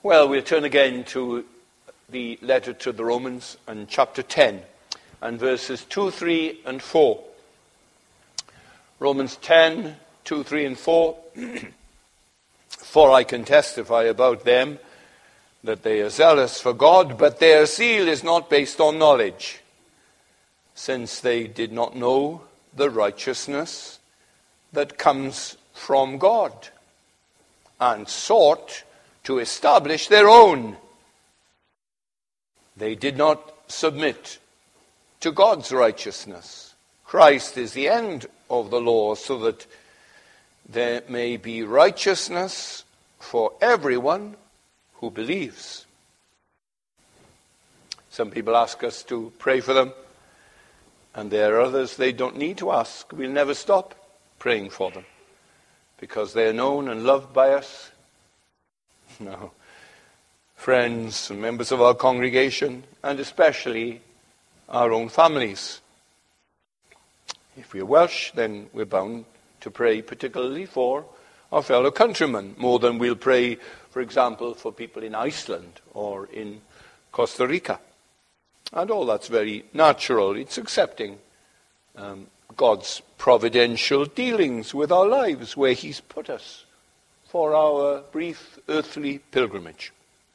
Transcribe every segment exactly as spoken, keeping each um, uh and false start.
Well, we'll turn again to the letter to the Romans and chapter ten and verses two, three, and four. Romans ten, two, three, and four. For I can testify about them that they are zealous for God, but their zeal is not based on knowledge, since they did not know the righteousness that comes from God, and sought to establish their own. They did not submit to God's righteousness. Christ is the end of the law, so that there may be righteousness for everyone who believes. Some people ask us to pray for them, and there are others they don't need to ask. We'll never stop praying for them, because they are known and loved by us. No. Friends and members of our congregation, and especially our own families. If we're Welsh, then we're bound to pray particularly for our fellow countrymen, more than we'll pray, for example, for people in Iceland or in Costa Rica. And all that's very natural. It's accepting um, God's providential dealings with our lives, where he's put us for our brief earthly pilgrimage.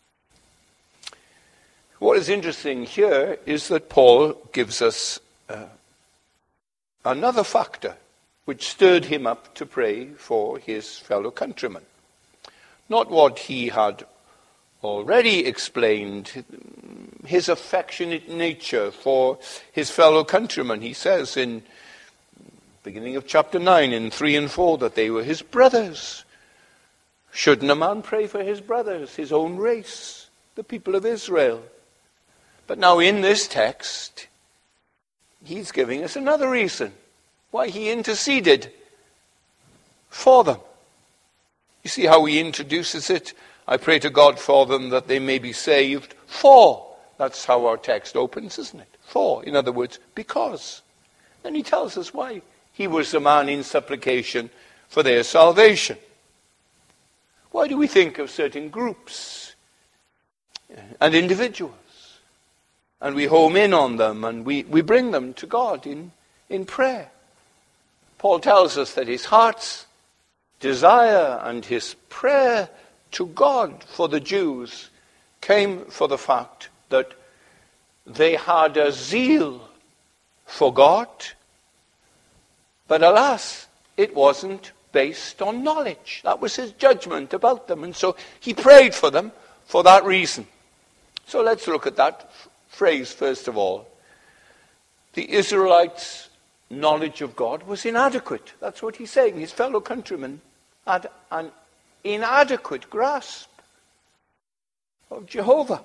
What is interesting here is that Paul gives us uh, another factor which stirred him up to pray for his fellow countrymen. Not what he had already explained, his affectionate nature for his fellow countrymen. He says in beginning of chapter nine, in three and four, that they were his brothers. Shouldn't a man pray for his brothers, his own race, the people of Israel? But now in this text, he's giving us another reason why he interceded for them. You see how he introduces it? I pray to God for them that they may be saved for. That's how our text opens, isn't it? For, in other words, because. Then he tells us why. He was the man in supplication for their salvation. Why do we think of certain groups and individuals? And we home in on them and we, we bring them to God in, in prayer. Paul tells us that his heart's desire and his prayer to God for the Jews came for the fact that they had a zeal for God, but alas, it wasn't based on knowledge. That was his judgment about them, and so he prayed for them for that reason. So let's look at that phrase first of all. The Israelites' knowledge of God was inadequate. That's what he's saying. His fellow countrymen had an inadequate grasp of Jehovah.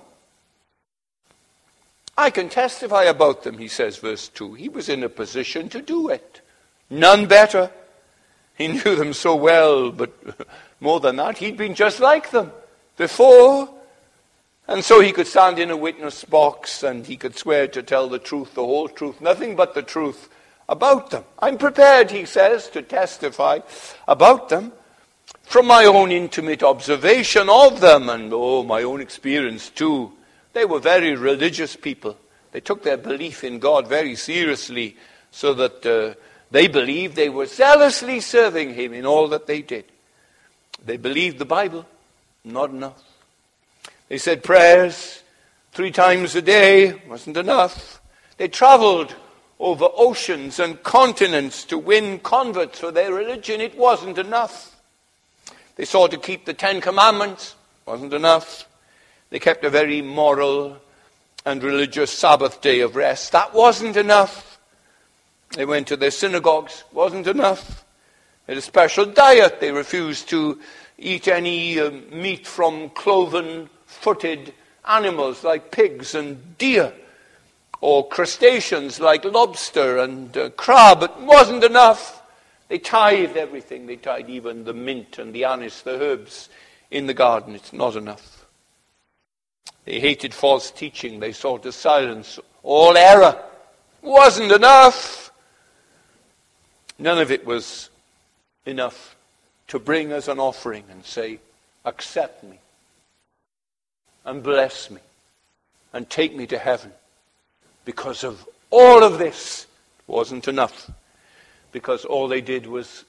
I can testify about them, he says, verse two. He was in a position to do it. None better. He knew them so well, but more than that, he'd been just like them before. And so he could stand in a witness box and he could swear to tell the truth, the whole truth, nothing but the truth about them. I'm prepared, he says, to testify about them from my own intimate observation of them and, oh, my own experience too. They were very religious people. They took their belief in God very seriously, so that uh, they believed they were zealously serving him in all that they did. They believed the Bible, not enough. They said prayers three times a day, wasn't enough. They traveled over oceans and continents to win converts for their religion. It wasn't enough. They sought to keep the Ten Commandments, wasn't enough. They kept a very moral and religious Sabbath day of rest. That wasn't enough. They went to their synagogues, wasn't enough. They had a special diet. They refused to eat any uh, meat from cloven-footed animals like pigs and deer, or crustaceans like lobster and uh, crab. It wasn't enough. They tithed everything. They tithed even the mint and the anise, the herbs in the garden. It's not enough. They hated false teaching. They sought to silence all error. Wasn't enough. None of it was enough to bring as an offering and say, accept me. and bless me and take me to heaven. Because of all of this, it wasn't enough. Because all they did was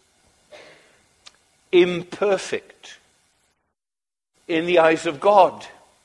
imperfect in the eyes of God.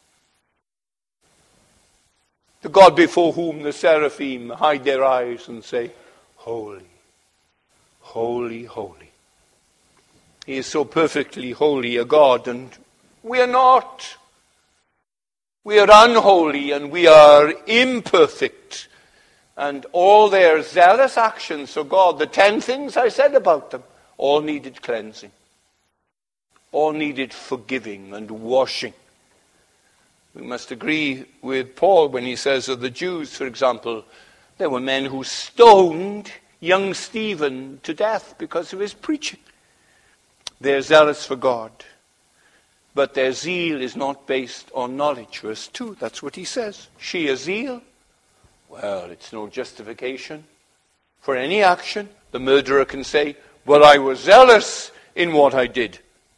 The God before whom the seraphim hide their eyes and say, holy, holy, holy. He is so perfectly holy a God, and we are not. We are unholy and we are imperfect. And all their zealous actions for God, the ten things I said about them, all needed cleansing. All needed forgiving and washing. We must agree with Paul when he says of the Jews, for example, there were men who stoned young Stephen to death because of his preaching. They're zealous for God, but their zeal is not based on knowledge. Verse two, that's what he says. Sheer zeal. Well, it's no justification for any action. The murderer can say, well, I was zealous in what I did.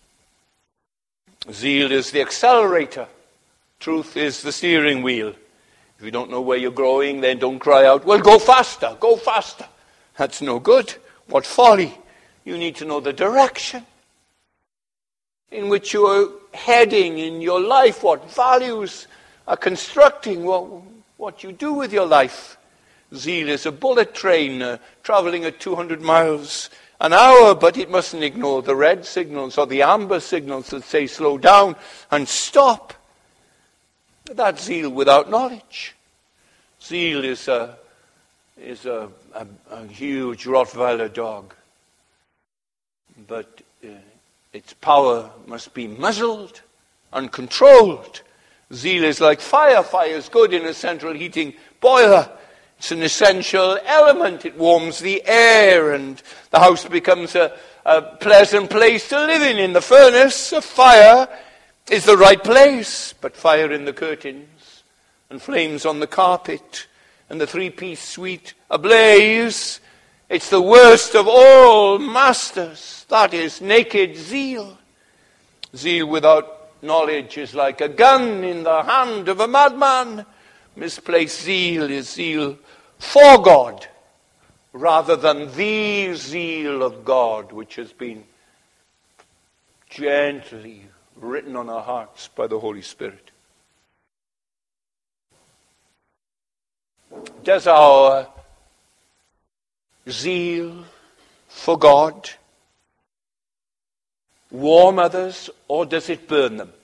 Zeal is the accelerator. Truth is the steering wheel. If you don't know where you're going, then don't cry out, well, go faster, go faster. That's no good. What folly. You need to know the direction in which you're heading in your life, what values are constructing, what, what you do with your life. Zeal is a bullet train uh, traveling at two hundred miles an hour, but it mustn't ignore the red signals or the amber signals that say slow down and stop. That's zeal without knowledge. Zeal is a, is a, a, a huge Rottweiler dog, but uh, its power must be muzzled and controlled. Zeal is like fire. Fire is good in a central heating boiler. It's an essential element. It warms the air and the house becomes a, a pleasant place to live in. In the furnace, a fire is the right place. But fire in the curtains and flames on the carpet and the three-piece suite ablaze, it's the worst of all masters. That is naked zeal. Zeal without knowledge is like a gun in the hand of a madman. Misplaced zeal is zeal for God, rather than the zeal of God, which has been gently written on our hearts by the Holy Spirit. Does our zeal for God warm others, or does it burn them?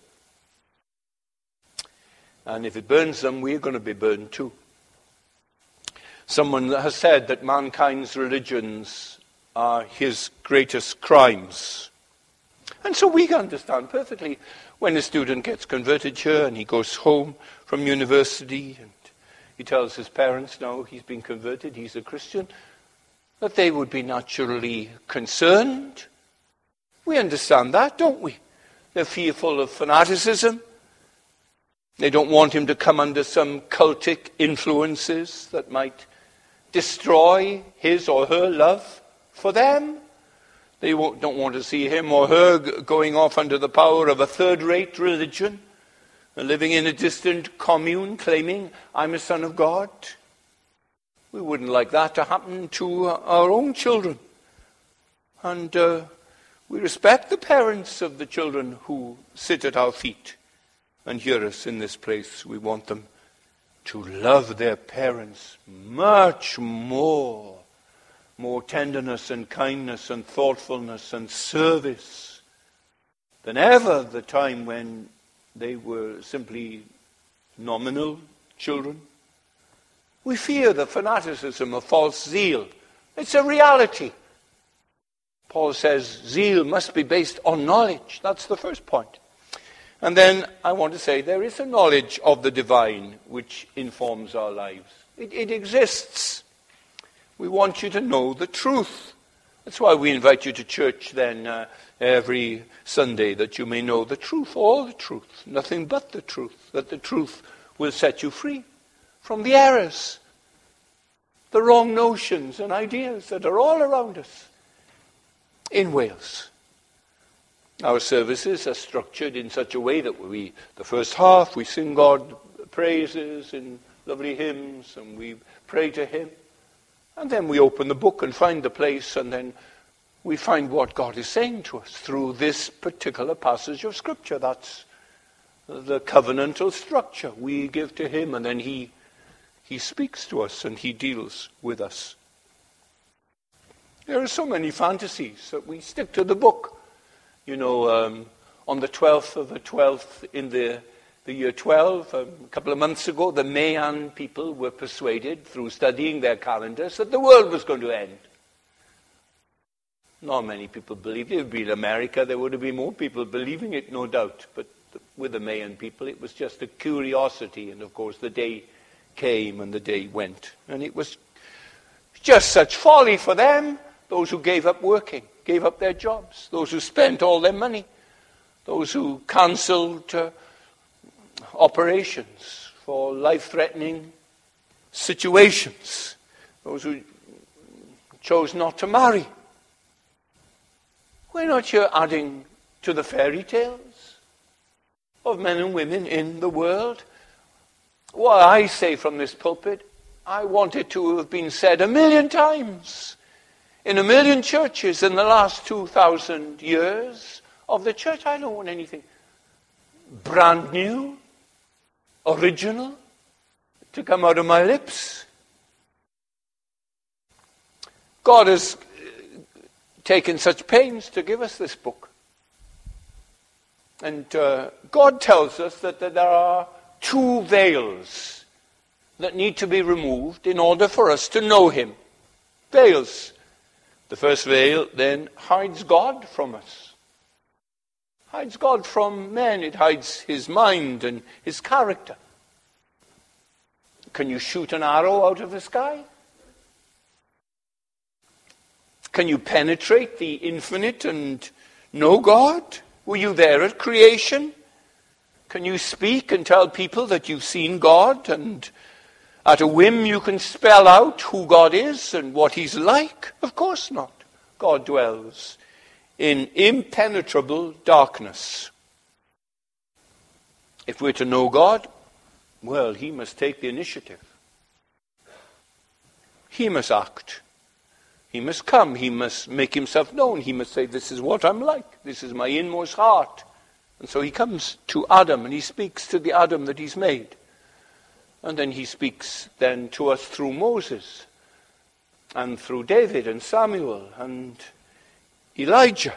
And if it burns them, we're going to be burned too. Someone has said that mankind's religions are his greatest crimes. And so we understand perfectly when a student gets converted here and he goes home from university and he tells his parents, no, he's been converted, he's a Christian, that they would be naturally concerned. We understand that, don't we? They're fearful of fanaticism. They don't want him to come under some cultic influences that might destroy his or her love for them. They don't want to see him or her going off under the power of a third-rate religion, living in a distant commune claiming, I'm a son of God. We wouldn't like that to happen to our own children. And uh, we respect the parents of the children who sit at our feet and hear us in this place. We want them to love their parents much more. More tenderness and kindness and thoughtfulness and service than ever the time when they were simply nominal children. We fear the fanaticism of false zeal. It's a reality. Paul says zeal must be based on knowledge. That's the first point. And then I want to say there is a knowledge of the divine which informs our lives. It, it exists. We want you to know the truth. That's why we invite you to church then uh, every Sunday, that you may know the truth, all the truth, nothing but the truth, that the truth will set you free from the errors, the wrong notions and ideas that are all around us in Wales. Our services are structured in such a way that we, the first half, we sing God praises in lovely hymns, and we pray to him. And then we open the book and find the place, and then we find what God is saying to us through this particular passage of Scripture. That's the covenantal structure. We give to him, and then he, he speaks to us, and he deals with us. There are so many fantasies that we stick to the book. You know, um, on the twelfth of the twelfth in the, the year twelve, um, a couple of months ago, the Mayan people were persuaded through studying their calendars that the world was going to end. Not many people believed it. If it had been America, there would have been more people believing it, no doubt. But with the Mayan people, it was just a curiosity. And of course, the day came and the day went. And it was just such folly for them, those who gave up working, gave up their jobs, those who spent all their money, those who cancelled uh, operations for life-threatening situations, those who chose not to marry. We're not here adding to the fairy tales of men and women in the world. What I say from this pulpit, I want it to have been said a million times in a million churches in the last two thousand years of the church. I don't want anything brand new, original, to come out of my lips. God has taken such pains to give us this book. And uh, God tells us that, that there are two veils that need to be removed in order for us to know him. Veils. The first veil then hides God from us. Hides God from men. It hides his mind and his character. Can you shoot an arrow out of the sky? Can you penetrate the infinite and know God? Were you there at creation? Can you speak and tell people that you've seen God, and at a whim you can spell out who God is and what he's like? Of course not. God dwells in impenetrable darkness. If we're to know God, well, he must take the initiative. He must act. He must come. He must make himself known. He must say, this is what I'm like. This is my inmost heart. And so he comes to Adam and he speaks to the Adam that he's made. And then he speaks then to us through Moses and through David and Samuel and Elijah.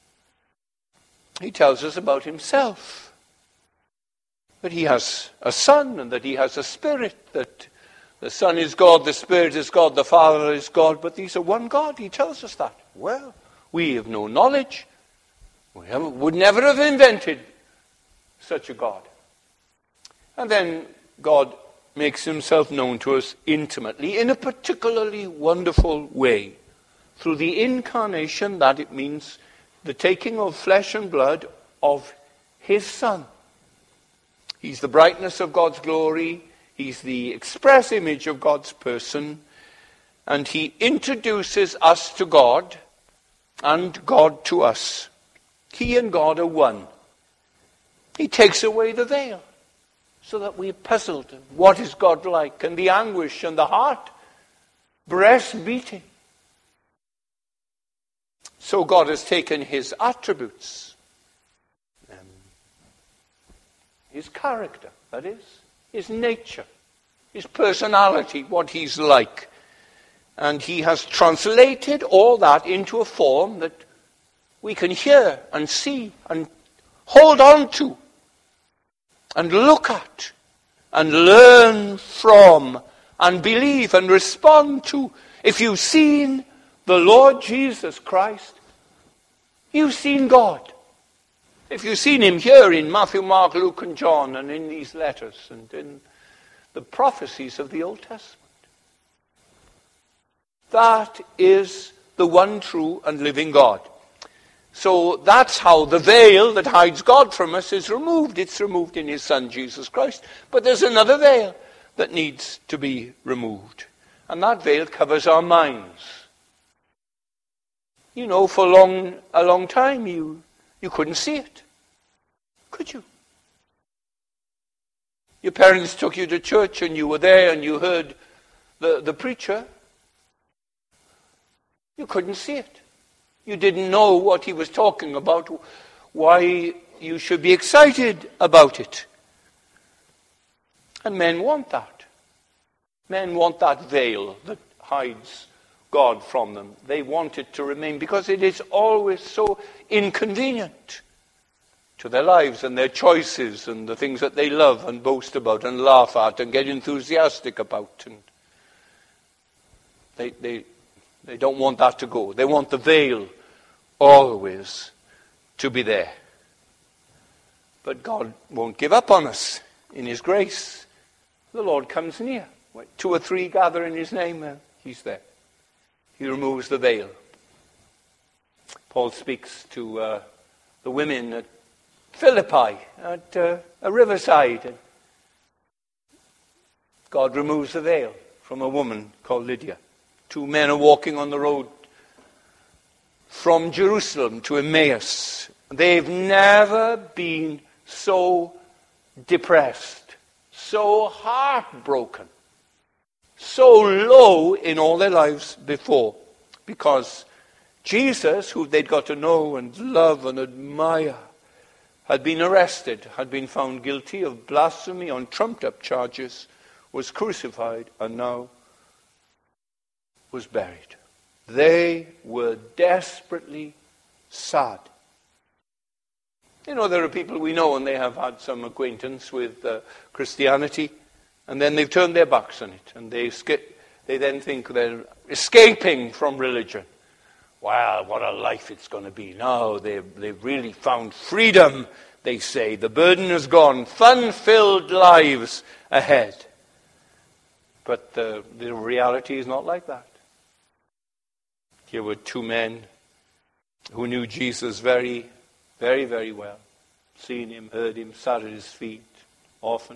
He tells us about himself. That he has a son and that he has a spirit, that the Son is God, the Spirit is God, the Father is God, but these are one God. He tells us that. Well, we have no knowledge. We have, would never have invented such a God. And then God makes himself known to us intimately in a particularly wonderful way. Through the incarnation, that it means the taking of flesh and blood of his Son. He's the brightness of God's glory. He's the express image of God's person, and he introduces us to God and God to us. He and God are one. He takes away the veil so that we're puzzled. What is God like? And the anguish and the heart, breast beating. So God has taken his attributes, um, his character, that is, his nature, his personality, what he's like. And he has translated all that into a form that we can hear and see and hold on to and look at and learn from and believe and respond to. If you've seen the Lord Jesus Christ, you've seen God. If you've seen him here in Matthew, Mark, Luke, and John, and in these letters, and in the prophecies of the Old Testament. That is the one true and living God. So that's how the veil that hides God from us is removed. It's removed in his Son, Jesus Christ. But there's another veil that needs to be removed. And that veil covers our minds. You know, for long, a long time you You couldn't see it. Could you? Your parents took you to church and you were there and you heard the, the preacher. You couldn't see it. You didn't know what he was talking about, why you should be excited about it. And men want that. Men want that veil that hides God from them. They want it to remain because it is always so inconvenient to their lives and their choices and the things that they love and boast about and laugh at and get enthusiastic about. And they, they, they don't want that to go. They want the veil always to be there. But God won't give up on us in his grace. The Lord comes near. Two or three gather in his name, uh, he's there. He removes the veil. Paul speaks to uh, the women at Philippi, at uh, a riverside. And God removes the veil from a woman called Lydia. Two men are walking on the road from Jerusalem to Emmaus. They've never been so depressed, so heartbroken, so low in all their lives before, because Jesus, who they'd got to know and love and admire, had been arrested, had been found guilty of blasphemy on trumped-up charges, was crucified, and now was buried. They were desperately sad. You know, there are people we know and they have had some acquaintance with uh, Christianity, and then they've turned their backs on it, and they escape, they then think they're escaping from religion. Wow, what a life it's going to be. Now they've, they've really found freedom, they say. The burden is gone. Fun-filled lives ahead. But the, the reality is not like that. Here were two men who knew Jesus very, very, very well. Seen him, heard him, sat at his feet often.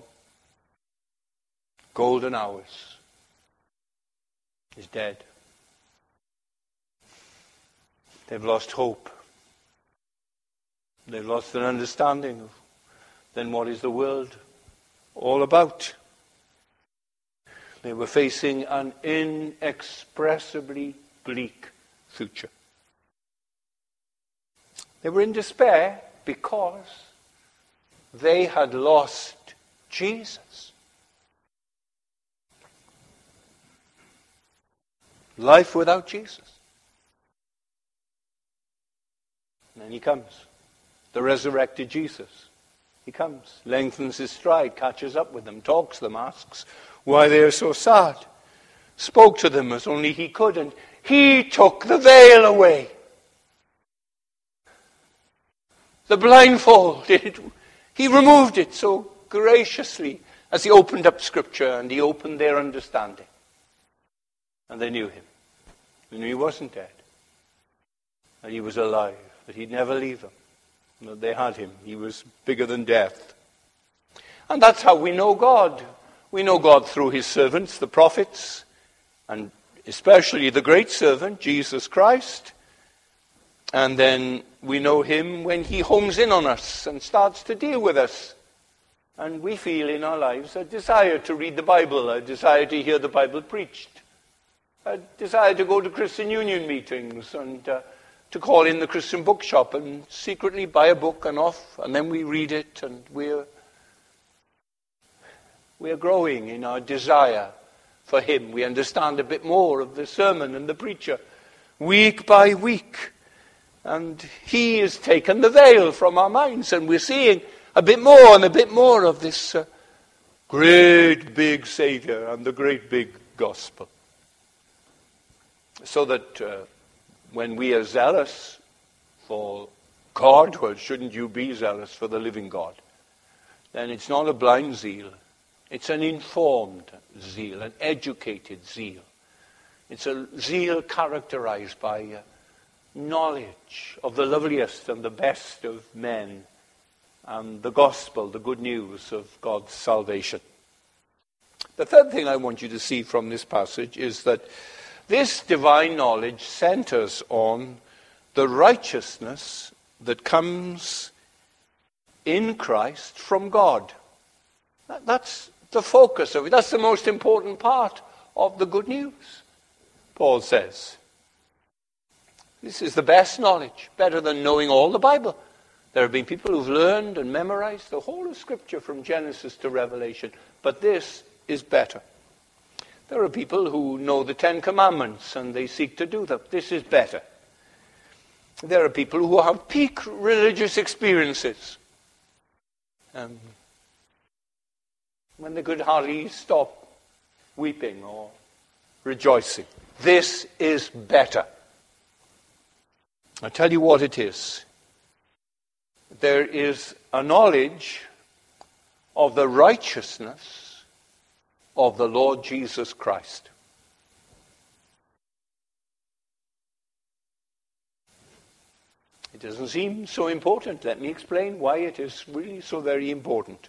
Golden hours. He's dead. They've lost hope. They've lost an understanding of then what is the world all about. They were facing an inexpressibly bleak future. They were in despair because they had lost Jesus. Life without Jesus. And then he comes. The resurrected Jesus. He comes, lengthens his stride, catches up with them, talks to them, asks why they are so sad. Spoke to them as only he could, and he took the veil away. The blindfold, it, he removed it so graciously as he opened up Scripture and he opened their understanding. And they knew him. They knew he wasn't dead. That he was alive. That he'd never leave them. That they had him. He was bigger than death. And that's how we know God. We know God through his servants, the prophets, and especially the great servant, Jesus Christ. And then we know him when he homes in on us and starts to deal with us. And we feel in our lives a desire to read the Bible, a desire to hear the Bible preached, a desire to go to Christian Union meetings and uh, to call in the Christian bookshop and secretly buy a book and off, and then we read it, and we're we're growing in our desire for him. We understand a bit more of the sermon and the preacher week by week. And he has taken the veil from our minds, and we're seeing a bit more and a bit more of this uh, great big Savior and the great big gospel. So that uh, when we are zealous for God, well, shouldn't you be zealous for the living God? Then it's not a blind zeal. It's an informed zeal, an educated zeal. It's a zeal characterized by uh, knowledge of the loveliest and the best of men and the gospel, the good news of God's salvation. The third thing I want you to see from this passage is that this divine knowledge centers on the righteousness that comes in Christ from God. That's the focus of it. That's the most important part of the good news, Paul says. This is the best knowledge, better than knowing all the Bible. There have been people who've learned and memorized the whole of Scripture from Genesis to Revelation, but this is better. There are people who know the Ten Commandments and they seek to do them. This is better. There are people who have peak religious experiences, um, when they could hardly stop weeping or rejoicing. This is better. I'll tell you what it is. There is a knowledge of the righteousness of the Lord Jesus Christ. It doesn't seem so important. Let me explain why it is really so very important.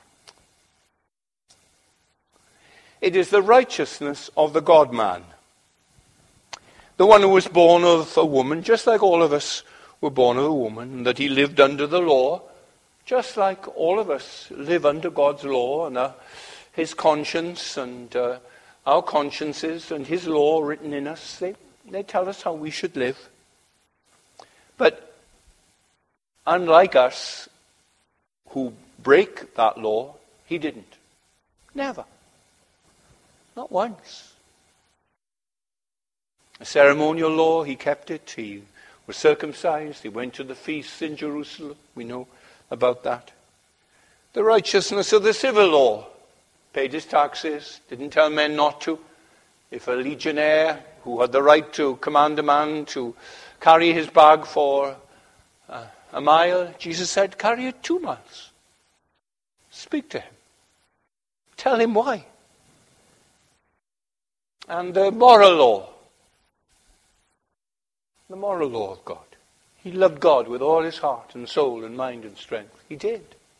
It is the righteousness of the God-man. The one who was born of a woman, just like all of us were born of a woman, and that he lived under the law, just like all of us live under God's law, and uh, his conscience and uh, our consciences and his law written in us, they, they tell us how we should live. But unlike us, who break that law, he didn't. Never. Not once. A ceremonial law, he kept it. He was circumcised. He went to the feasts in Jerusalem. We know about that. The righteousness of the civil law. Paid his taxes. Didn't tell men not to. If a legionnaire who had the right to command a man to carry his bag for uh, a mile, Jesus said, carry it two miles. Speak to him. Tell him why. And the moral law. The moral law of God. He loved God with all his heart and soul and mind and strength. He did.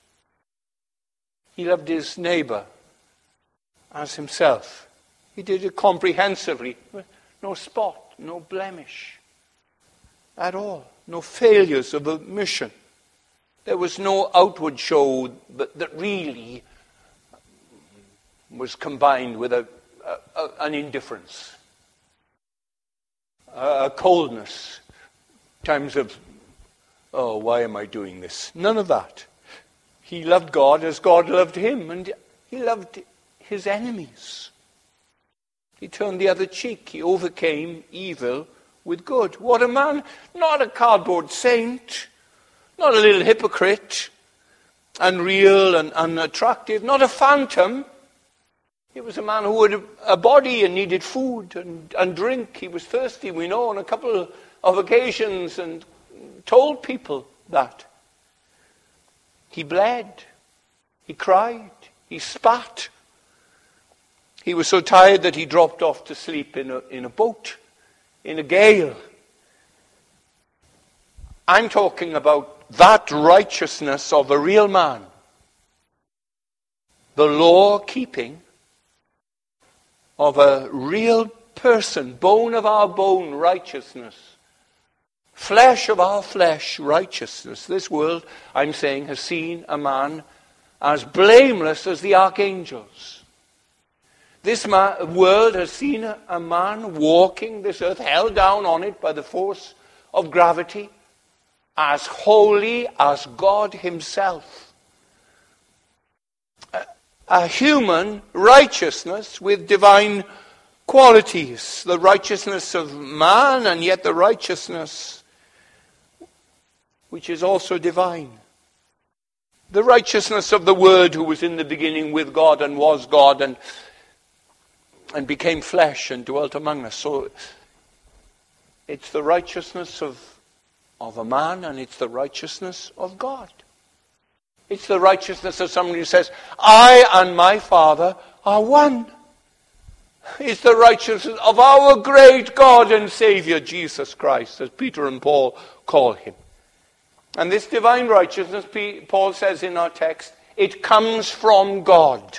He loved his neighbor as himself. He did it comprehensively. No spot, no blemish at all. No failures of the mission. There was no outward show that, that really was combined with a, a, a, an indifference. A coldness, times of, oh, why am I doing this? None of that. He loved God as God loved him, and he loved his enemies. He turned the other cheek. He overcame evil with good. What a man. Not a cardboard saint, not a little hypocrite, unreal and unattractive, not a phantom. He was a man who had a body and needed food and, and drink. He was thirsty, we know, on a couple of occasions, and told people that. He bled. He cried. He spat. He was so tired that he dropped off to sleep in a, in a boat, in a gale. I'm talking about that righteousness of the real man. The law-keeping of a real person, bone of our bone righteousness, flesh of our flesh righteousness. This world, I'm saying, has seen a man as blameless as the archangels. This man, world has seen a, a man walking this earth, held down on it by the force of gravity, as holy as God himself. A human righteousness with divine qualities. The righteousness of man, and yet the righteousness which is also divine. The righteousness of the Word who was in the beginning with God and was God and, and became flesh and dwelt among us. So it's the righteousness of, of a man, and it's the righteousness of God. It's the righteousness of somebody who says, I and my Father are one. It's the righteousness of our great God and Savior, Jesus Christ, as Peter and Paul call him. And this divine righteousness, Paul says in our text, it comes from God.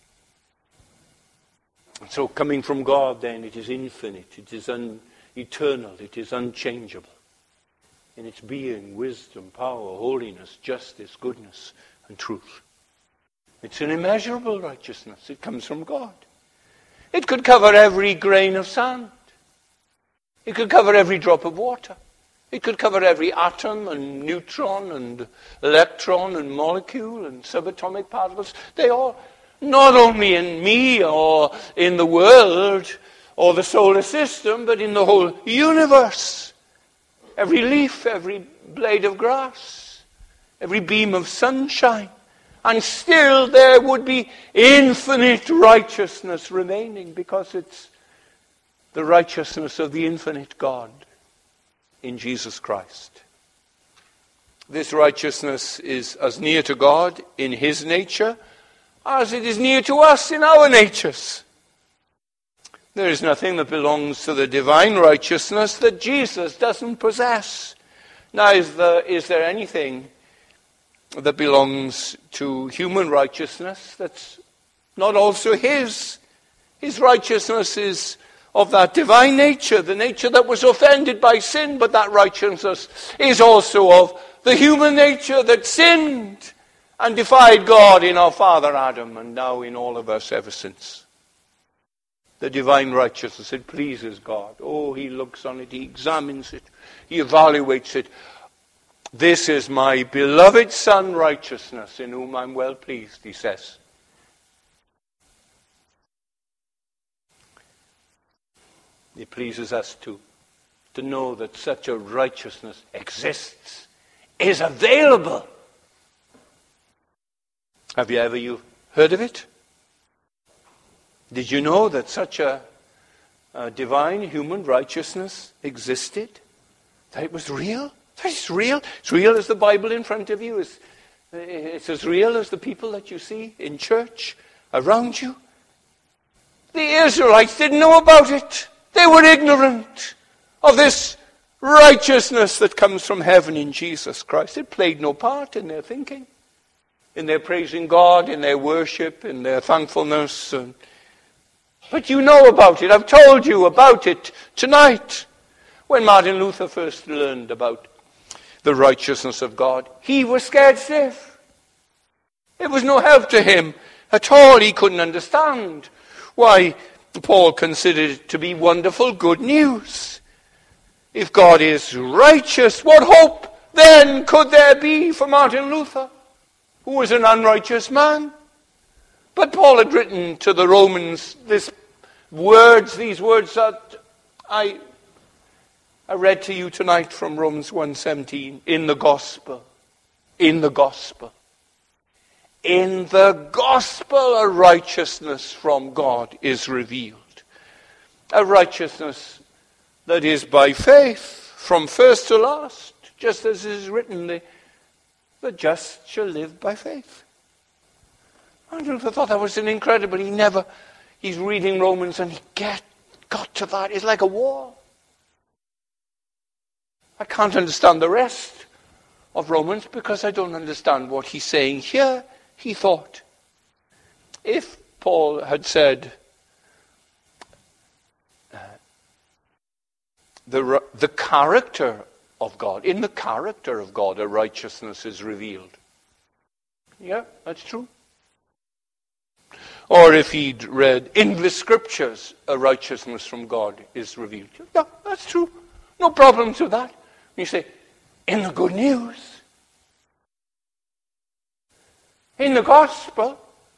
And so coming from God, then, it is infinite, it is un- eternal, it is unchangeable. in its being, wisdom, power, holiness, justice, goodness, and truth. It's an immeasurable righteousness. It comes from God. It could cover every grain of sand. It could cover every drop of water. It could cover every atom and neutron and electron and molecule and subatomic particles. They all, not only in me or in the world or the solar system, but in the whole universe. Every leaf, every blade of grass, every beam of sunshine. And still there would be infinite righteousness remaining, because it's the righteousness of the infinite God in Jesus Christ. This righteousness is as near to God in his nature as it is near to us in our natures. There is nothing that belongs to the divine righteousness that Jesus doesn't possess. Now, is there, is there anything that belongs to human righteousness that's not also his? His righteousness is of that divine nature, the nature that was offended by sin, but that righteousness is also of the human nature that sinned and defied God in our father Adam, and now in all of us ever since. The divine righteousness, it pleases God. Oh, he looks on it, he examines it, he evaluates it. This is my beloved Son, righteousness, in whom I'm well pleased, he says. It pleases us too, to know that such a righteousness exists, is available. Have you ever you heard of it? Did you know that such a, a divine human righteousness existed? That it was real? That it's real? It's real as the Bible in front of you. It's, it's as real as the people that you see in church around you. The Israelites didn't know about it. They were ignorant of this righteousness that comes from heaven in Jesus Christ. It played no part in their thinking, in their praising God, in their worship, in their thankfulness. And, but you know about it. I've told you about it tonight. When Martin Luther first learned about the righteousness of God, he was scared stiff. It was no help to him at all. He couldn't understand why Paul considered it to be wonderful good news. If God is righteous, what hope then could there be for Martin Luther, who was an unrighteous man? But Paul had written to the Romans this words, these words that I, I read to you tonight from Romans one seventeen. In the gospel, in the gospel. In the gospel, a righteousness from God is revealed. A righteousness that is by faith, from first to last. Just as it is written, the, the just shall live by faith. I thought that was an incredible, he never, he's reading Romans and he get, got to that. It's like a wall. I can't understand the rest of Romans because I don't understand what he's saying here. He thought, if Paul had said, uh, the, the character of God, in the character of God, a righteousness is revealed. Yeah, that's true. Or if he'd read, in the scriptures, a righteousness from God is revealed. Yeah, that's true. No problems with that. You say, in the good news, in the gospel,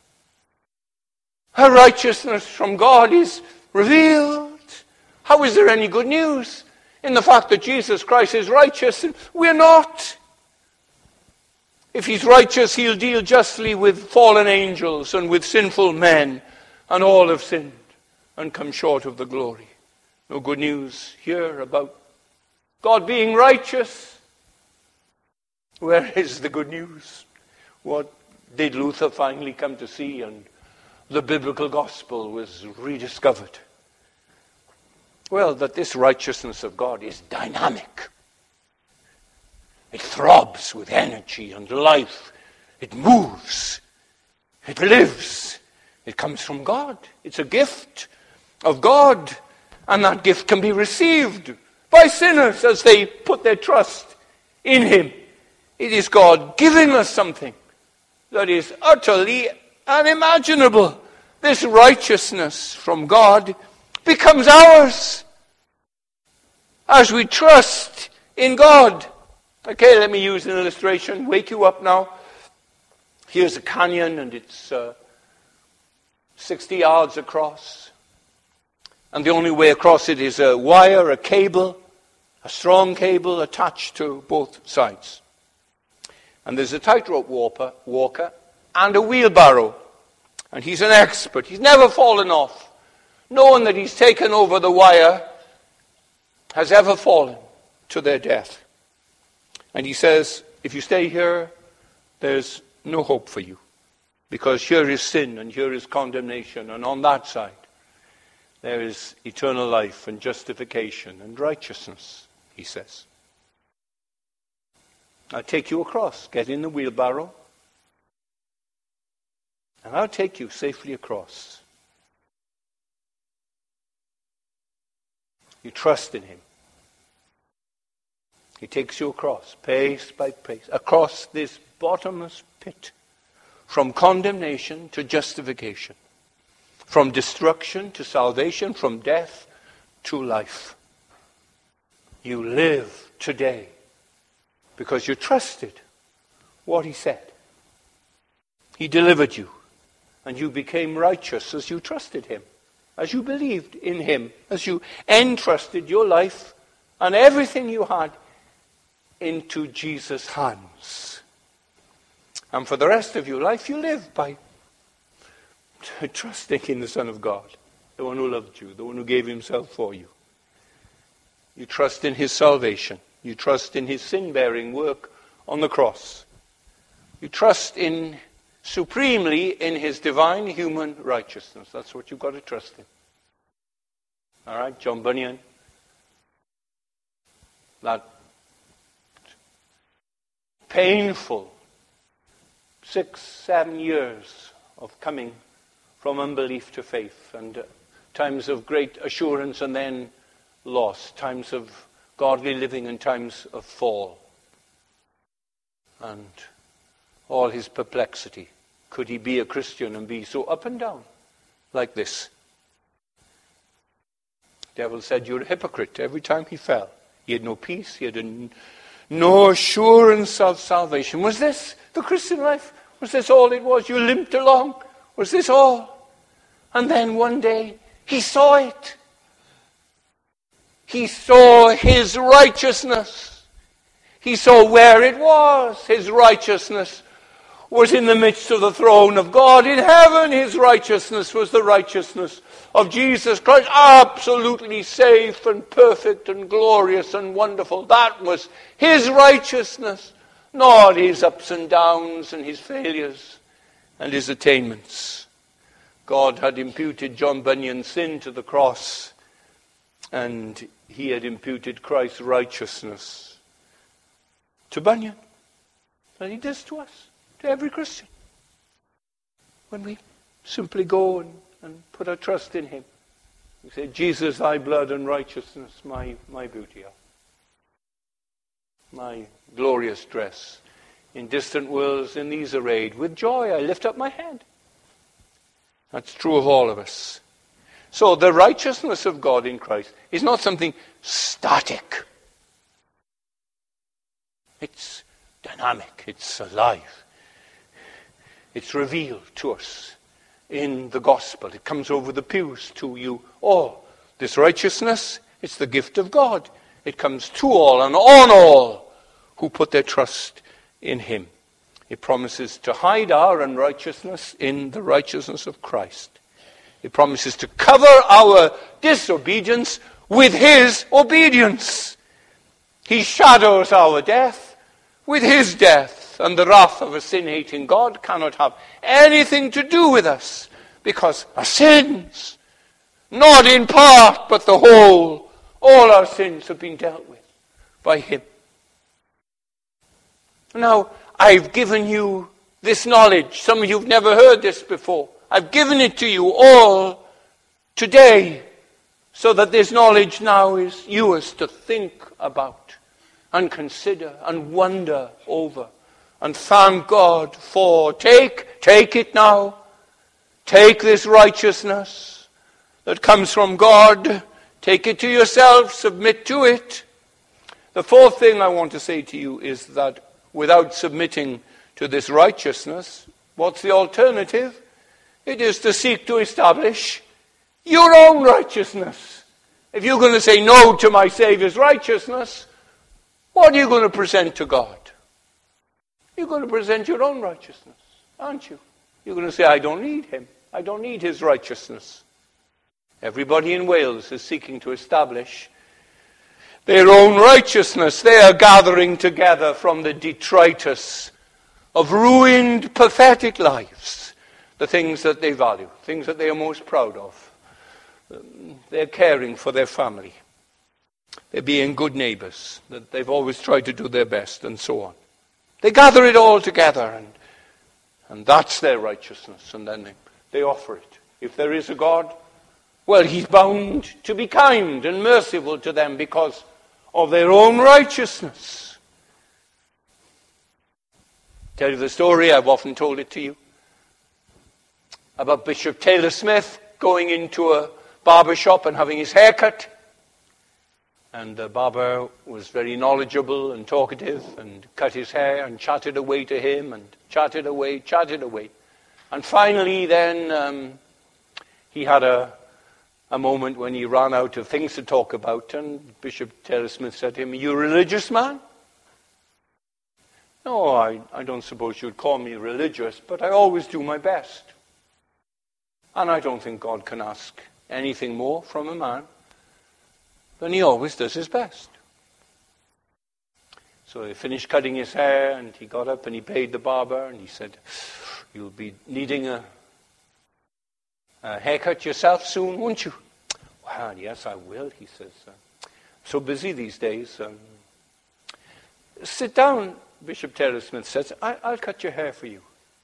a righteousness from God is revealed. How is there any good news in the fact that Jesus Christ is righteous and we're not? If he's righteous, he'll deal justly with fallen angels and with sinful men, and all have sinned and come short of the glory. No good news here about God being righteous. Where is the good news? What did Luther finally come to see, and the biblical gospel was rediscovered? Well, that this righteousness of God is dynamic. It throbs with energy and life. It moves. It lives. It comes from God. It's a gift of God. And that gift can be received by sinners as they put their trust in him. It is God giving us something that is utterly unimaginable. This righteousness from God becomes ours as we trust in God. Okay, let me use an illustration. Wake you up now. Here's a canyon, and it's uh, sixty yards across. And the only way across it is a wire, a cable, a strong cable attached to both sides. And there's a tightrope walker, walker and a wheelbarrow. And he's an expert. He's never fallen off. No one that he's taken over the wire has ever fallen to their death. And he says, if you stay here, there's no hope for you. Because here is sin and here is condemnation. And on that side, there is eternal life and justification and righteousness, he says. I'll take you across. Get in the wheelbarrow. And I'll take you safely across. You trust in him. He takes you across, pace by pace, across this bottomless pit, from condemnation to justification, from destruction to salvation, from death to life. You live today because you trusted what he said. He delivered you, and you became righteous as you trusted him, as you believed in him, as you entrusted your life and everything you had into Jesus' hands. And for the rest of your life, you live by trusting in the Son of God, the one who loved you, the one who gave himself for you. You trust in his salvation. You trust in his sin-bearing work on the cross. You trust in supremely in his divine human righteousness. That's what you've got to trust in. All right, John Bunyan. That painful six, seven years of coming from unbelief to faith, and uh, times of great assurance and then loss, times of godly living and times of fall. And all his perplexity. Could he be a Christian and be so up and down like this? The devil said, you're a hypocrite. Every time he fell, he had no peace, he had a, no assurance of salvation. Was this the Christian life? Was this all it was? You limped along? Was this all? And then one day, he saw it. He saw his righteousness. He saw where it was. His righteousness was in the midst of the throne of God in heaven. His righteousness was the righteousness of Jesus Christ, absolutely safe and perfect and glorious and wonderful. That was his righteousness, not his ups and downs and his failures and his attainments. God had imputed John Bunyan's sin to the cross, and he had imputed Christ's righteousness to Bunyan. And he does to us, to every Christian. When we simply go and, and put our trust in him. We say, Jesus, thy blood and righteousness, my, my beauty are. My glorious dress. In distant worlds, in these arrayed, with joy I lift up my head. That's true of all of us. So the righteousness of God in Christ is not something static. It's dynamic. It's alive. It's revealed to us in the gospel. It comes over the pews to you all. This righteousness, it's the gift of God. It comes to all and on all who put their trust in him. It promises to hide our unrighteousness in the righteousness of Christ. It promises to cover our disobedience with his obedience. He shadows our death with his death, and the wrath of a sin-hating God cannot have anything to do with us, because our sins, not in part but the whole, all our sins have been dealt with by him. Now, I've given you this knowledge. Some of you have never heard this before. I've given it to you all today, so that this knowledge now is yours to think about and consider and wonder over and thank God for. Take, take it now. Take this righteousness that comes from God. Take it to yourself. Submit to it. The fourth thing I want to say to you is that without submitting to this righteousness, what's the alternative? It is to seek to establish your own righteousness. If you're going to say no to my Saviour's righteousness, what are you going to present to God? You're going to present your own righteousness, aren't you? You're going to say, I don't need him. I don't need his righteousness. Everybody in Wales is seeking to establish their own righteousness. They are gathering together from the detritus of ruined, pathetic lives, the things that they value, things that they are most proud of. They're caring for their family. They're being good neighbors, that they've always tried to do their best, and so on. They gather it all together, and, and that's their righteousness, and then they, they offer it. If there is a God, well, he's bound to be kind and merciful to them because of their own righteousness. Tell you the story, I've often told it to you, about Bishop Taylor Smith going into a barber shop and having his hair cut. And the barber was very knowledgeable and talkative and cut his hair and chatted away to him and chatted away, chatted away. And finally then um, he had a, a moment when he ran out of things to talk about, and Bishop Taylor Smith said to him, "Are you a religious man?" "No, I, I don't suppose you'd call me religious, but I always do my best. And I don't think God can ask anything more from a man than he always does his best." So he finished cutting his hair, and he got up and he paid the barber, and he said, "You'll be needing a, a haircut yourself soon, won't you?" "Well, yes, I will," he says. "I'm so busy these days." Um, "Sit down," Bishop Taylor Smith says. I, I'll cut your hair for you."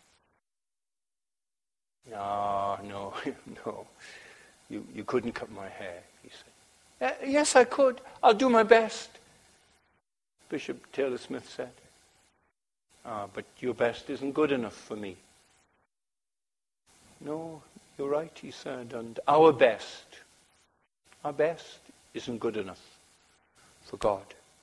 "No, no, no. You, you couldn't cut my hair," he said. Uh, "yes, I could. I'll do my best," Bishop Taylor Smith said. "Ah, but your best isn't good enough for me." "No, you're right," he said, "and our best, our best isn't good enough for God."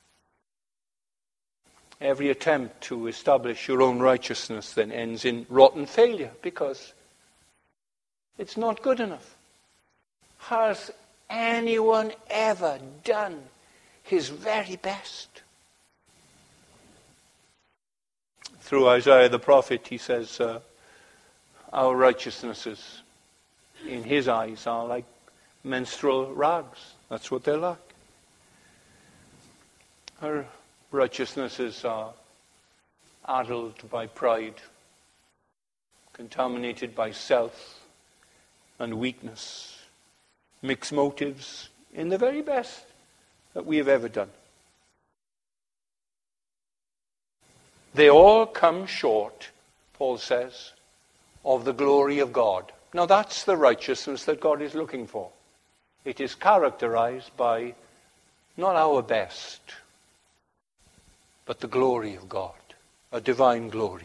Every attempt to establish your own righteousness then ends in rotten failure because it's not good enough. Has anyone ever done his very best? Through Isaiah the prophet, he says, uh, our righteousnesses in his eyes are like menstrual rags. That's what they're like. Our righteousnesses are addled by pride, contaminated by self and weakness, mixed motives in the very best that we have ever done. They all come short, Paul says, of the glory of God. Now that's the righteousness that God is looking for. It is characterized by not our best, but the glory of God, a divine glory.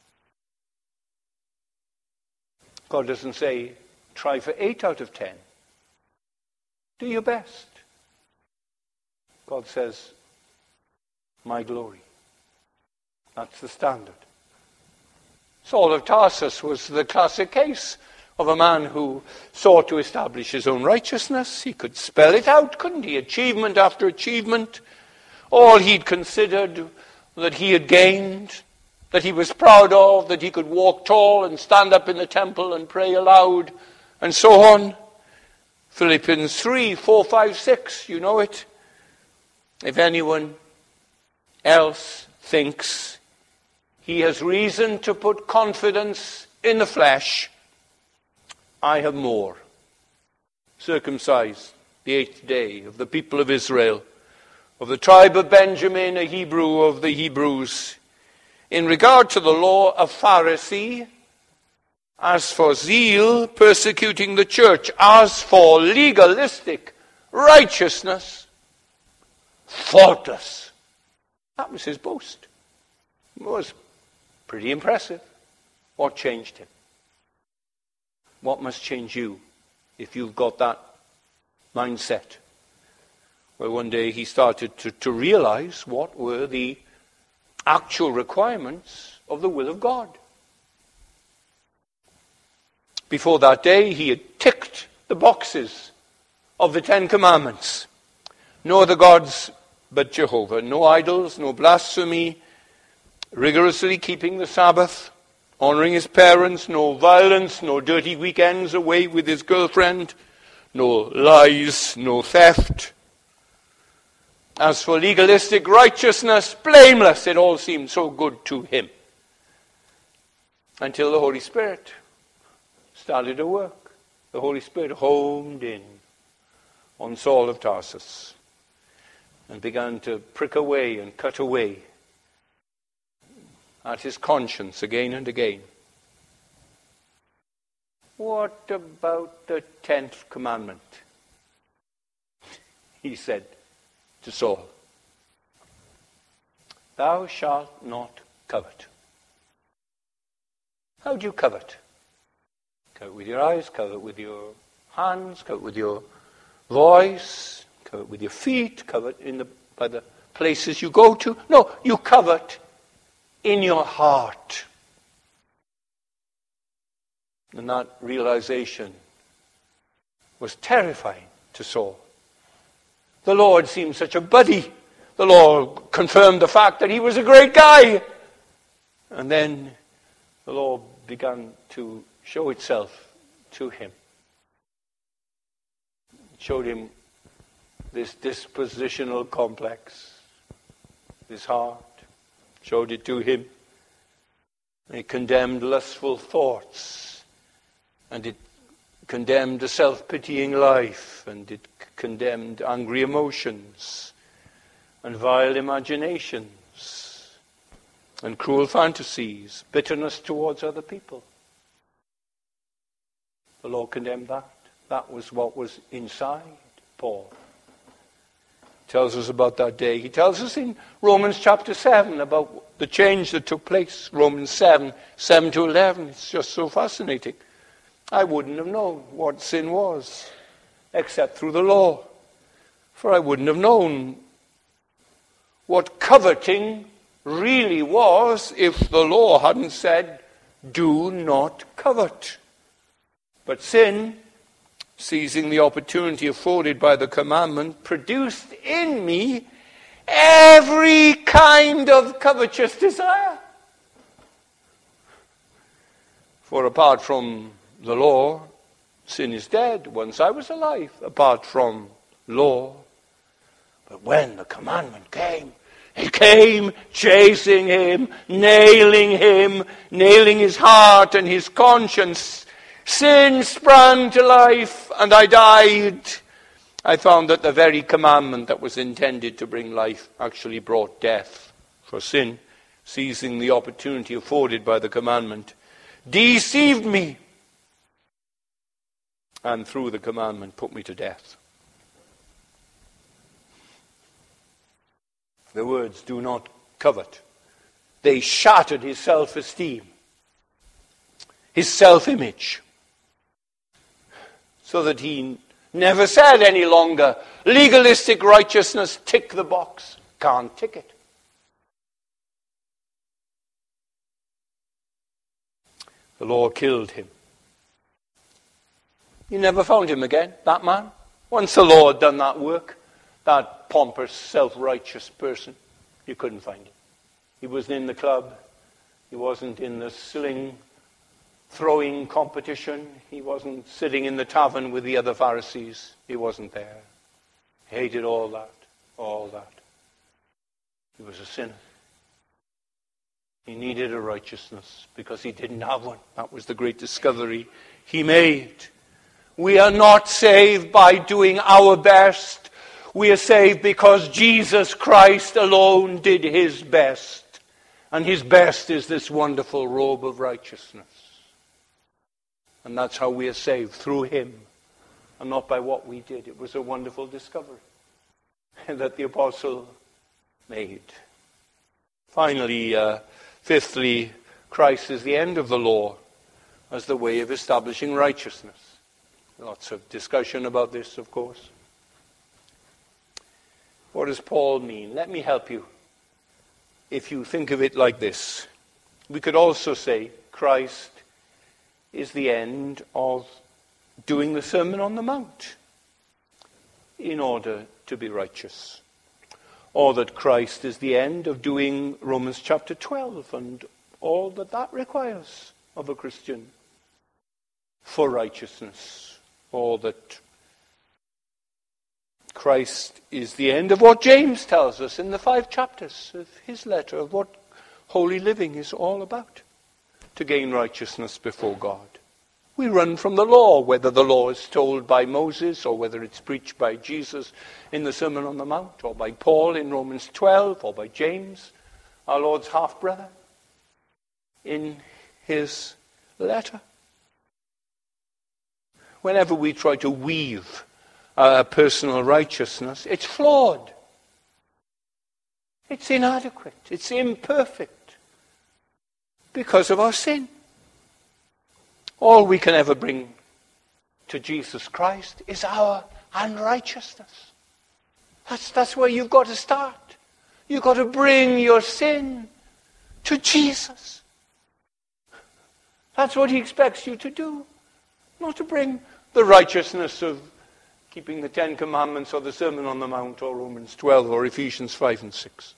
God doesn't say, try for eight out of ten. Do your best. God says, my glory. That's the standard. Saul of Tarsus was the classic case of a man who sought to establish his own righteousness. He could spell it out, couldn't he? Achievement after achievement. All he'd considered that he had gained, that he was proud of, that he could walk tall and stand up in the temple and pray aloud, and so on. Philippians three, four, five, six, you know it. If anyone else thinks he has reason to put confidence in the flesh, I have more. Circumcised the eighth day of the people of Israel, of the tribe of Benjamin, a Hebrew of the Hebrews. In regard to the law, a Pharisee. As for zeal, persecuting the church. As for legalistic righteousness, faultless. That was his boast. It was pretty impressive. What changed him? What must change you if you've got that mindset? Well, one day he started to, to realize what were the actual requirements of the will of God. Before that day, he had ticked the boxes of the Ten Commandments. No other gods but Jehovah. No idols, no blasphemy, rigorously keeping the Sabbath, honoring his parents, no violence, no dirty weekends away with his girlfriend, no lies, no theft. As for legalistic righteousness, blameless. It all seemed so good to him. Until the Holy Spirit started to work. The Holy Spirit homed in on Saul of Tarsus and began to prick away and cut away at his conscience again and again. What about the tenth commandment? He said to Saul, thou shalt not covet. How do you covet? Covet with your eyes, covet with your hands, covet with your voice, covet with your feet, covet in the, by the places you go to. No, you covet in your heart. And that realization was terrifying to Saul. The Lord seemed such a buddy. The Lord confirmed the fact that he was a great guy. And then the Lord began to show itself to him. It showed him this dispositional complex, his heart. Showed it to him. It condemned lustful thoughts. And it condemned a self-pitying life. And it condemned angry emotions. And vile imaginations. And cruel fantasies. Bitterness towards other people. The Lord condemned that. That was what was inside Paul. He tells us about that day. He tells us in Romans chapter seven about the change that took place. Romans seven, seven to eleven. It's just so fascinating. I wouldn't have known what sin was except through the law. For I wouldn't have known what coveting really was if the law hadn't said, do not covet. But sin, seizing the opportunity afforded by the commandment, produced in me every kind of covetous desire. For apart from the law, sin is dead. Once I was alive, apart from law. But when the commandment came, it came chasing him, nailing him, nailing his heart and his conscience. Sin sprang to life, and I died. I found that the very commandment that was intended to bring life actually brought death. For sin, seizing the opportunity afforded by the commandment, deceived me, and through the commandment put me to death. The words, do not covet, they shattered his self-esteem, his self-image, so that he never said any longer, legalistic righteousness, tick the box. Can't tick it. The law killed him. You never found him again, that man. Once the law had done that work, that pompous, self-righteous person, you couldn't find him. He wasn't in the club. He wasn't in the sling throwing competition. He wasn't sitting in the tavern with the other Pharisees. He wasn't there. He hated all that, all that. He was a sinner. He needed a righteousness because he didn't have one. That was the great discovery he made. We are not saved by doing our best. We are saved because Jesus Christ alone did his best. And his best is this wonderful robe of righteousness. And that's how we are saved, through him, and not by what we did. It was a wonderful discovery that the apostle made. Finally, uh, fifthly, Christ is the end of the law as the way of establishing righteousness. Lots of discussion about this, of course. What does Paul mean? Let me help you. If you think of it like this, we could also say Christ is the end of doing the Sermon on the Mount in order to be righteous. Or that Christ is the end of doing Romans chapter twelve and all that that requires of a Christian for righteousness. Or that Christ is the end of what James tells us in the five chapters of his letter, of what holy living is all about, to gain righteousness before God. We run from the law, whether the law is told by Moses or whether it's preached by Jesus in the Sermon on the Mount, or by Paul in Romans twelve, or by James, our Lord's half-brother, in his letter. Whenever we try to weave a personal righteousness, it's flawed. It's inadequate. It's imperfect because of our sin. All we can ever bring to Jesus Christ is our unrighteousness. That's, that's where you've got to start. You've got to bring your sin to Jesus. That's what he expects you to do. Not to bring the righteousness of keeping the Ten Commandments or the Sermon on the Mount or Romans twelve or Ephesians five and six.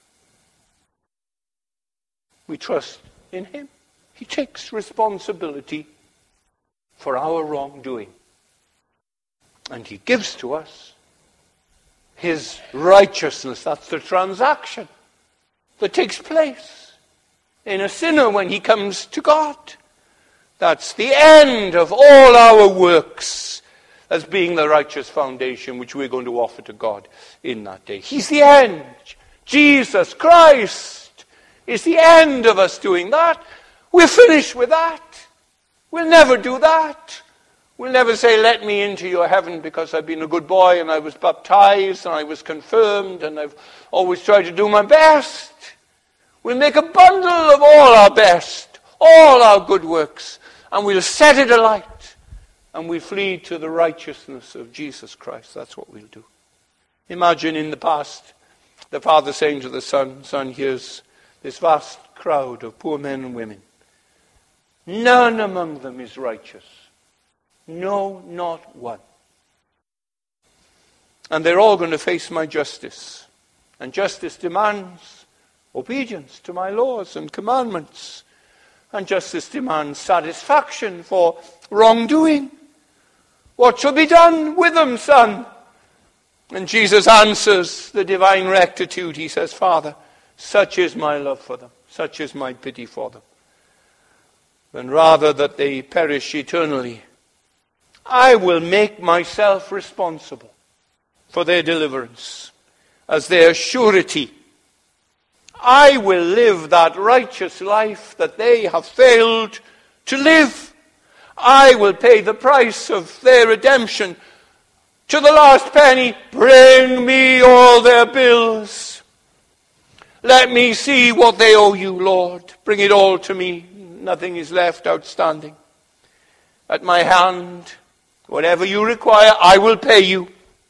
We trust in him. He takes responsibility for our wrongdoing. And he gives to us his righteousness. That's the transaction that takes place in a sinner when he comes to God. That's the end of all our works as being the righteous foundation which we're going to offer to God in that day. He's the end. Jesus Christ is the end of us doing that. We're finished with that. We'll never do that. We'll never say, let me into your heaven because I've been a good boy and I was baptized and I was confirmed and I've always tried to do my best. We'll make a bundle of all our best, all our good works, and we'll set it alight. And we flee to the righteousness of Jesus Christ. That's what we'll do. Imagine in the past, the father saying to the son, son, here's this vast crowd of poor men and women. None among them is righteous. No, not one. And they're all going to face my justice. And justice demands obedience to my laws and commandments. And justice demands satisfaction for wrongdoing. What shall be done with them, son? And Jesus answers the divine rectitude. He says, Father, such is my love for them. Such is my pity for them. And rather that they perish eternally, I will make myself responsible for their deliverance as their surety. I will live that righteous life that they have failed to live. I will pay the price of their redemption to the last penny. Bring me all their bills. Let me see what they owe you, Lord. Bring it all to me. Nothing is left outstanding. At my hand, whatever you require, I will pay you.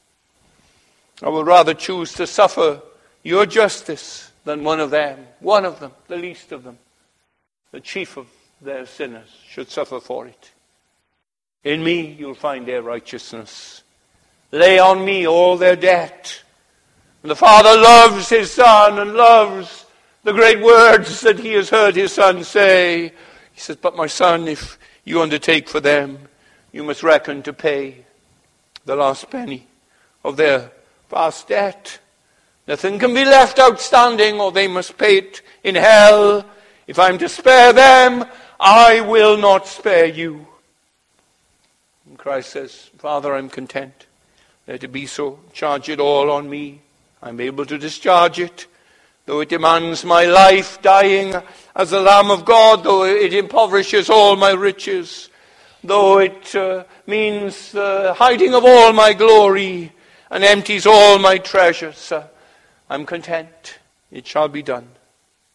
I will rather choose to suffer your justice than one of them. One of them, the least of them, the chief of their sinners, should suffer for it. In me you'll find their righteousness. Lay on me all their debt. And the Father loves his Son and loves the great words that he has heard his Son say. He says, but my son, if you undertake for them, you must reckon to pay the last penny of their past debt. Nothing can be left outstanding, or they must pay it in hell. If I'm to spare them, I will not spare you. And Christ says, Father, I'm content. Let it be so. Charge it all on me. I'm able to discharge it. Though it demands my life, dying as the Lamb of God, though it impoverishes all my riches, though it uh, means the hiding of all my glory and empties all my treasures, uh, I'm content. It shall be done.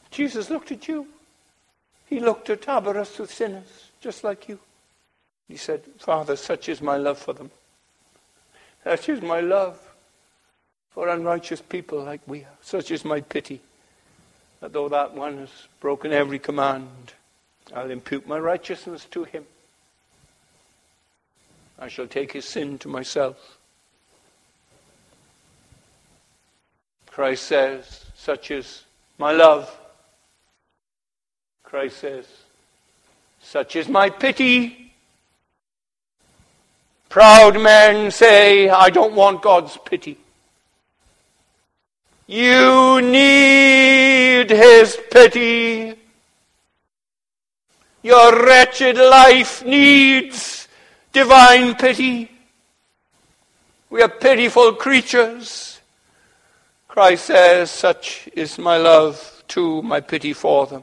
Jesus looked at you. He looked at Aberystwyth with sinners, just like you. He said, Father, such is my love for them. Such is my love for unrighteous people like we are. Such is my pity, that though that one has broken every command, I'll impute my righteousness to him. I shall take his sin to myself. Christ says, such is my love. Christ says, such is my pity. Proud men say, I don't want God's pity. You need his pity. Your wretched life needs divine pity. We are pitiful creatures. Christ says, such is my love too, my pity for them,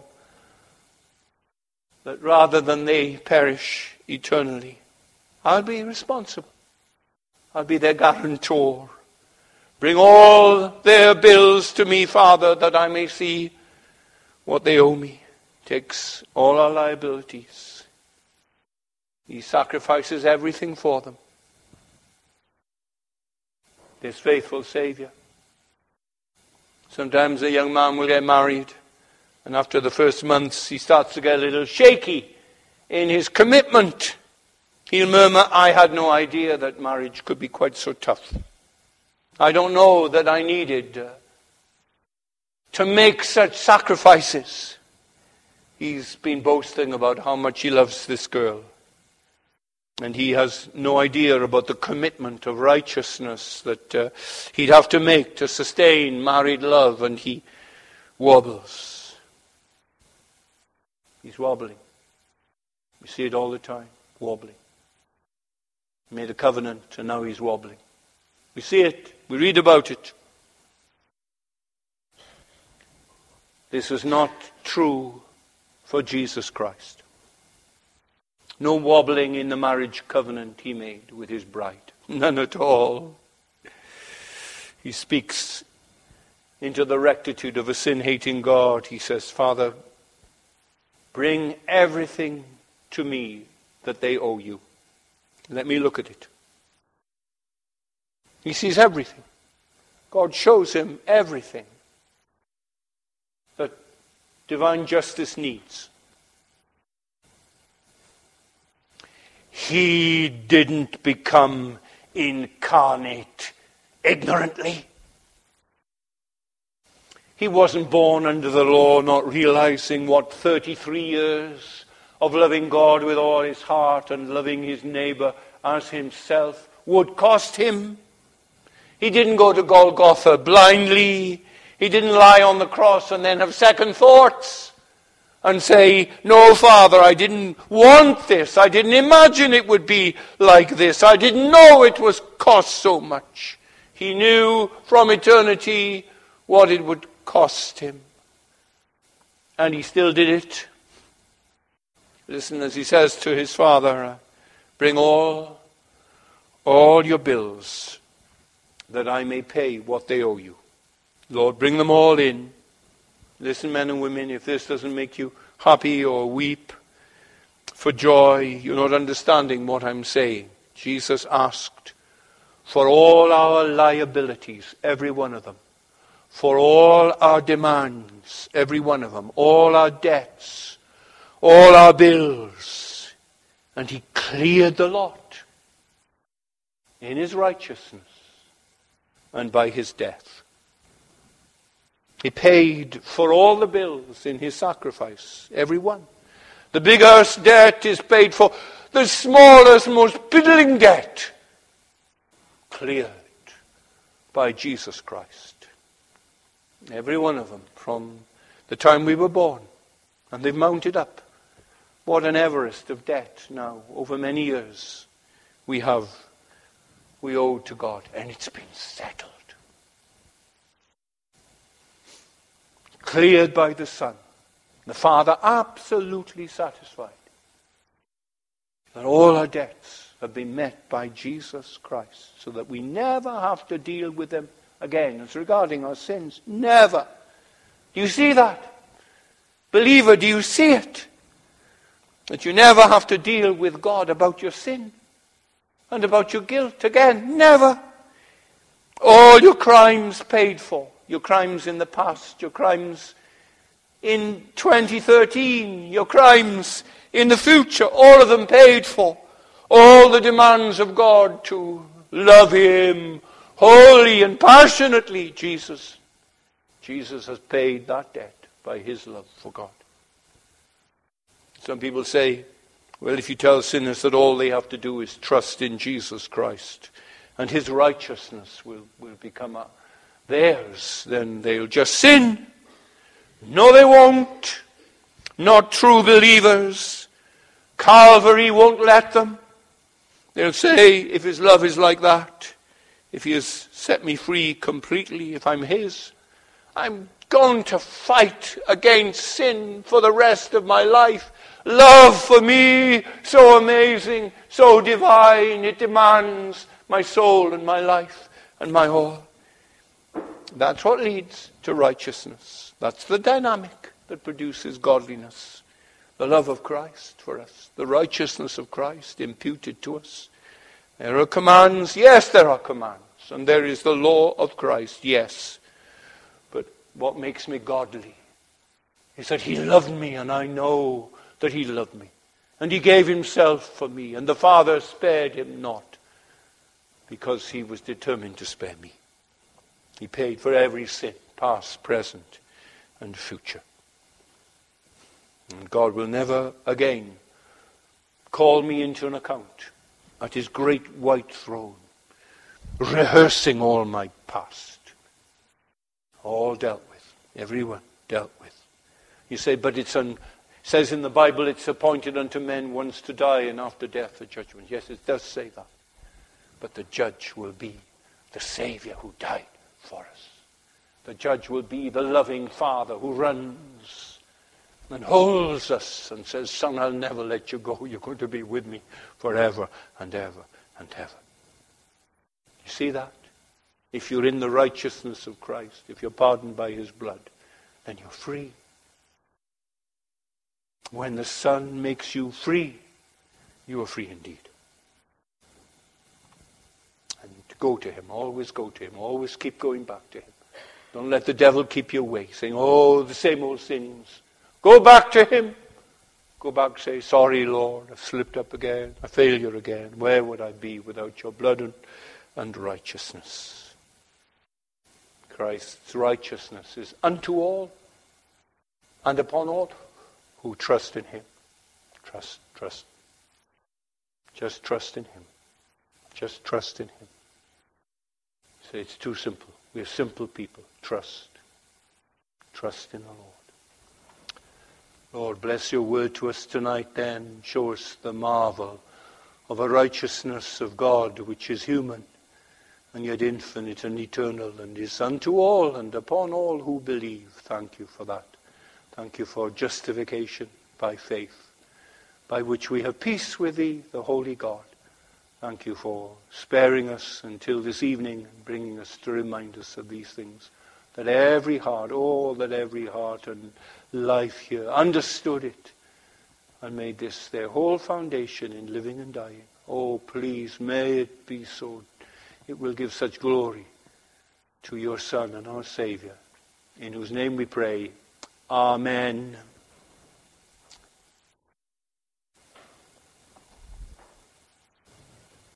that rather than they perish eternally, I'll be responsible. I'll be their guarantor. Bring all their bills to me, Father, that I may see what they owe me. Takes all our liabilities. He sacrifices everything for them. This faithful Savior. Sometimes a young man will get married, and after the first months he starts to get a little shaky in his commitment. He'll murmur, I had no idea that marriage could be quite so tough. I don't know that I needed uh, to make such sacrifices. He's been boasting about how much he loves this girl. And he has no idea about the commitment of righteousness that uh, he'd have to make to sustain married love, and he wobbles. He's wobbling. We see it all the time, wobbling. He made a covenant and now he's wobbling. We see it. We read about it. This is not true for Jesus Christ. No wobbling in the marriage covenant he made with his bride. None at all. He speaks into the rectitude of a sin-hating God. He says, Father, bring everything to me that they owe you. Let me look at it. He sees everything. God shows him everything that divine justice needs. He didn't become incarnate ignorantly. He wasn't born under the law, not realizing what thirty-three years of loving God with all his heart and loving his neighbor as himself would cost him. He didn't go to Golgotha blindly. He didn't lie on the cross and then have second thoughts and say, no, Father, I didn't want this. I didn't imagine it would be like this. I didn't know it was cost so much. He knew from eternity what it would cost him. And he still did it. Listen as he says to his Father, bring all, all your bills, that I may pay what they owe you. Lord, bring them all in. Listen, men and women, if this doesn't make you happy or weep for joy, you're not understanding what I'm saying. Jesus asked for all our liabilities, every one of them. For all our demands, every one of them. All our debts, all our bills. And he cleared the lot in his righteousness and by his death. He paid for all the bills in his sacrifice, every one. The biggest debt is paid for. The smallest, most piddling debt, cleared by Jesus Christ. Every one of them, from the time we were born. And they've mounted up. What an Everest of debt now, over many years, we have, we owe to God. And it's been settled. Cleared by the Son. The Father absolutely satisfied that all our debts have been met by Jesus Christ, so that we never have to deal with them again as regarding our sins. Never. Do you see that? Believer, do you see it? That you never have to deal with God about your sin and about your guilt again. Never. All your crimes paid for. Your crimes in the past, your crimes in twenty thirteen, your crimes in the future, all of them paid for. All the demands of God to love Him wholly and passionately, Jesus. Jesus has paid that debt by His love for God. Some people say, well, if you tell sinners that all they have to do is trust in Jesus Christ and His righteousness will, will become a, theirs, then they'll just sin. No, they won't. Not true believers. Calvary won't let them. They'll say, if His love is like that, if He has set me free completely, if I'm His, I'm going to fight against sin for the rest of my life. Love for me, so amazing, so divine, it demands my soul and my life and my all. That's what leads to righteousness. That's the dynamic that produces godliness. The love of Christ for us. The righteousness of Christ imputed to us. There are commands. Yes, there are commands. And there is the law of Christ. Yes. But what makes me godly is that He loved me, and I know that He loved me. And He gave Himself for me. And the Father spared Him not, because He was determined to spare me. He paid for every sin, past, present, and future. And God will never again call me into an account at His great white throne, rehearsing all my past. All dealt with. Everyone dealt with. You say, but it's un, says in the Bible, it's appointed unto men once to die, and after death a judgment. Yes, it does say that. But the judge will be the Savior who died for us. The judge will be the loving Father who runs and holds us and says, son, I'll never let you go. You're going to be with me forever and ever and ever. You see that? If you're in the righteousness of Christ, if you're pardoned by His blood, then you're free. When the Son makes you free, you are free indeed. And to go to Him, always go to Him, always keep going back to Him. Don't let the devil keep you away, saying, oh, the same old sins. Go back to Him. Go back, say, sorry, Lord, I've slipped up again, a failure again. Where would I be without your blood and, and righteousness? Christ's righteousness is unto all and upon all who trust in Him. Trust, trust. Just trust in Him. Just trust in Him. Say, it's too simple. We're simple people. Trust. Trust in the Lord. Lord, bless your word to us tonight then. Show us the marvel of a righteousness of God which is human and yet infinite and eternal and is unto all and upon all who believe. Thank you for that. Thank you for justification by faith, by which we have peace with Thee, the Holy God. Thank you for sparing us until this evening and bringing us to remind us of these things. That every heart, oh, that every heart and life here understood it and made this their whole foundation in living and dying. Oh, please, may it be so. It will give such glory to your Son and our Savior, in whose name we pray. Amen.